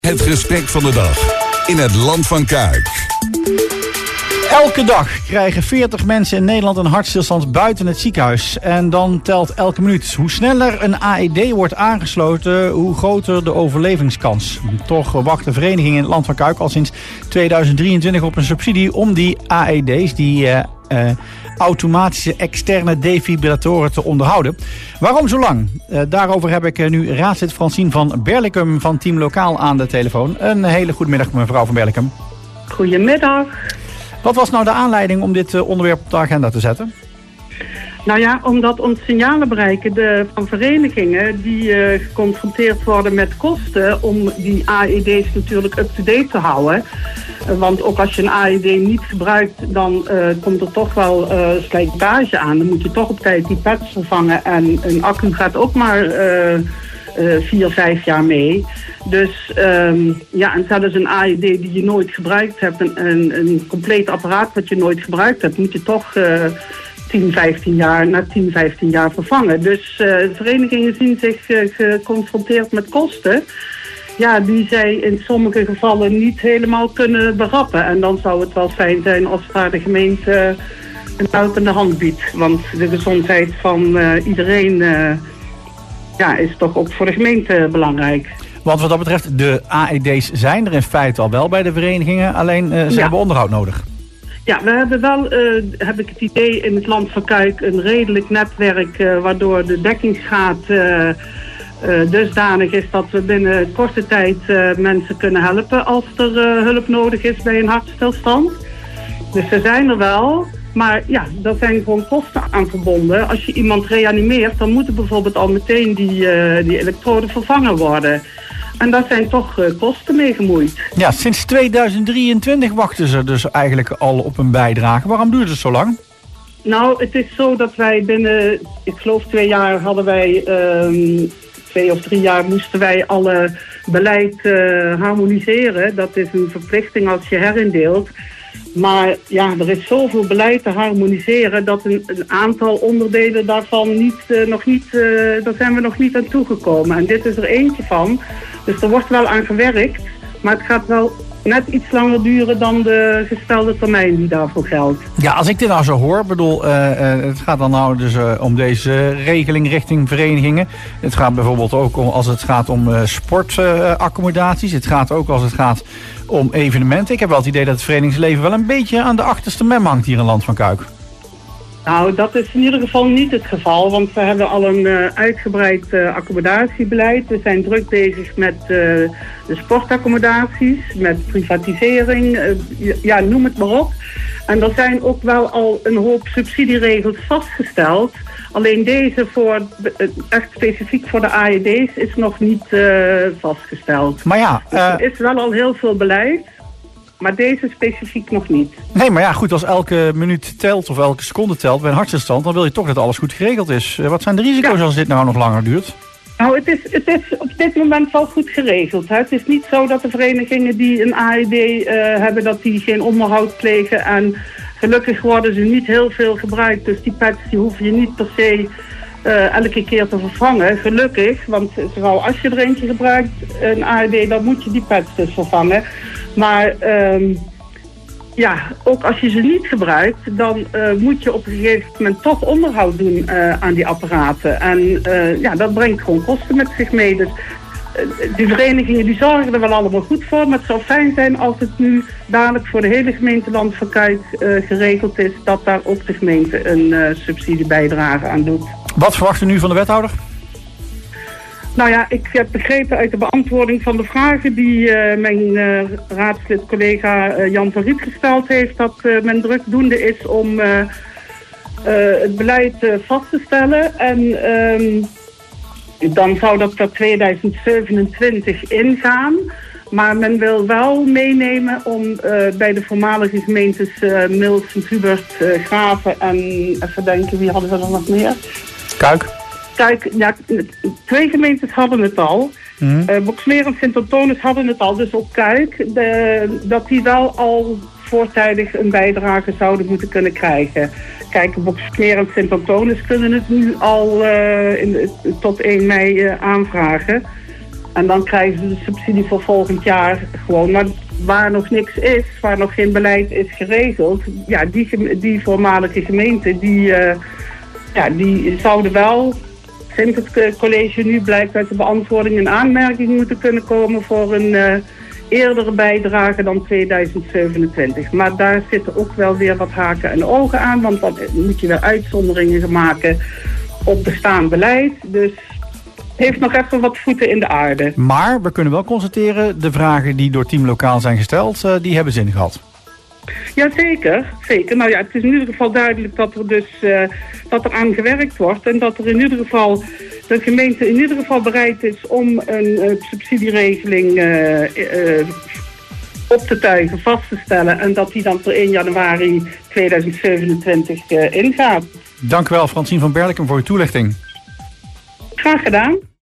Het gesprek van de dag in het Land van Kuik. Elke dag krijgen 40 mensen in Nederland een hartstilstand buiten het ziekenhuis. En dan telt elke minuut. Hoe sneller een AED wordt aangesloten, hoe groter de overlevingskans. Toch wachten verenigingen in het Land van Kuik al sinds 2023 op een subsidie om die AED's, die automatische externe defibrillatoren, te onderhouden. Waarom zo lang? Daarover heb ik nu raadslid Francine van Berlicum van Team Lokaal aan de telefoon. Een hele goede middag, mevrouw van Berlicum. Goedemiddag. Wat was nou de aanleiding om dit onderwerp op de agenda te zetten? Nou ja, omdat ons signalen bereiken van verenigingen die geconfronteerd worden met kosten om die AED's natuurlijk up-to-date te houden. Want ook als je een AED niet gebruikt, dan komt er toch wel slijtage aan. Dan moet je toch op tijd die pads vervangen en een accu gaat ook maar 4-5 jaar mee. Dus en zelfs een AED die je nooit gebruikt hebt, een compleet apparaat wat je nooit gebruikt hebt, moet je toch 10-15 jaar vervangen. Dus verenigingen zien zich geconfronteerd met kosten, ja, die zij in sommige gevallen niet helemaal kunnen berappen. En dan zou het wel fijn zijn als daar de gemeente een helpende hand biedt. Want de gezondheid van iedereen is toch ook voor de gemeente belangrijk. Want wat dat betreft, de AED's zijn er in feite al wel bij de verenigingen, alleen ze hebben onderhoud nodig. Ja, we hebben wel, heb ik het idee, in het Land van Kuik een redelijk netwerk waardoor de dekkingsgraad dusdanig is dat we binnen korte tijd mensen kunnen helpen als er hulp nodig is bij een hartstilstand. Dus ze zijn er wel, maar ja, daar zijn gewoon kosten aan verbonden. Als je iemand reanimeert, dan moeten bijvoorbeeld al meteen die elektroden vervangen worden. En daar zijn toch kosten mee gemoeid. Ja, sinds 2023 wachten ze dus eigenlijk al op een bijdrage. Waarom duurt het zo lang? Nou, het is zo dat wij binnen, ik geloof 2 jaar hadden wij, 2 of 3 jaar moesten wij alle beleid harmoniseren. Dat is een verplichting als je herindeelt. Maar ja, er is zoveel beleid te harmoniseren dat een aantal onderdelen daarvan daar zijn we nog niet aan toegekomen. En dit is er eentje van. Dus er wordt wel aan gewerkt, maar het gaat wel net iets langer duren dan de gestelde termijn die daarvoor geldt. Ja, als ik dit nou zo hoor, het gaat dan nou dus om deze regeling richting verenigingen. Het gaat bijvoorbeeld ook om als het gaat om sportaccommodaties. Het gaat ook als het gaat om evenementen. Ik heb wel het idee dat het verenigingsleven wel een beetje aan de achterste mem hangt hier in Land van Kuik. Nou, dat is in ieder geval niet het geval, want we hebben al een uitgebreid accommodatiebeleid. We zijn druk bezig met de sportaccommodaties, met privatisering, noem het maar op. En er zijn ook wel al een hoop subsidieregels vastgesteld. Alleen deze echt specifiek voor de AED's is nog niet vastgesteld. Maar ja, dus er is wel al heel veel beleid. Maar deze specifiek nog niet. Nee, maar ja, goed, als elke minuut telt of elke seconde telt bij een hartstilstand, dan wil je toch dat alles goed geregeld is. Wat zijn de risico's als dit nou nog langer duurt? Nou, het is op dit moment wel goed geregeld. Hè. Het is niet zo dat de verenigingen die een AED hebben, dat die geen onderhoud plegen. En gelukkig worden ze niet heel veel gebruikt. Dus die pads die hoef je niet per se elke keer te vervangen. Gelukkig, want vooral als je er eentje gebruikt, een AED, dan moet je die pads dus vervangen. Maar ook als je ze niet gebruikt, dan moet je op een gegeven moment toch onderhoud doen aan die apparaten. En dat brengt gewoon kosten met zich mee. Dus die verenigingen die zorgen er wel allemaal goed voor. Maar het zou fijn zijn als het nu dadelijk voor de hele gemeente Land van Kuik geregeld is, dat daar ook de gemeente een subsidiebijdrage aan doet. Wat verwacht u nu van de wethouder? Nou ja, ik heb begrepen uit de beantwoording van de vragen die mijn raadslid collega Jan van Riet gesteld heeft, dat men drukdoende is om het beleid vast te stellen. En dan zou dat per 2027 ingaan. Maar men wil wel meenemen om bij de voormalige gemeentes Mils, Sint-Hubert, Graven en even denken, wie hadden we er nog meer? Kijk, ja, 2 gemeentes hadden het al. Boxmeer en Sint-Antonis hadden het al. Dus op Kuik, dat die wel al voortijdig een bijdrage zouden moeten kunnen krijgen. Kijk, Boxmeer en Sint-Antonis kunnen het nu al tot 1 mei aanvragen. En dan krijgen ze de subsidie voor volgend jaar gewoon. Maar waar nog niks is, waar nog geen beleid is geregeld, ja, die voormalige gemeenten, die zouden wel, sinds het college nu blijkt uit de beantwoording, in aanmerking moeten kunnen komen voor een eerdere bijdrage dan 2027. Maar daar zitten ook wel weer wat haken en ogen aan, want dan moet je weer uitzonderingen gaan maken op bestaand beleid. Dus heeft nog even wat voeten in de aarde. Maar we kunnen wel constateren, de vragen die door Team Lokaal zijn gesteld, die hebben zin gehad. Ja, zeker. Nou ja, het is in ieder geval duidelijk dat er dus dat er aan gewerkt wordt en dat er in ieder geval de gemeente in ieder geval bereid is om een subsidieregeling op te tuigen, vast te stellen en dat die dan per 1 januari 2027 ingaat. Dank u wel, Francine van Berlikum, voor uw toelichting. Graag gedaan.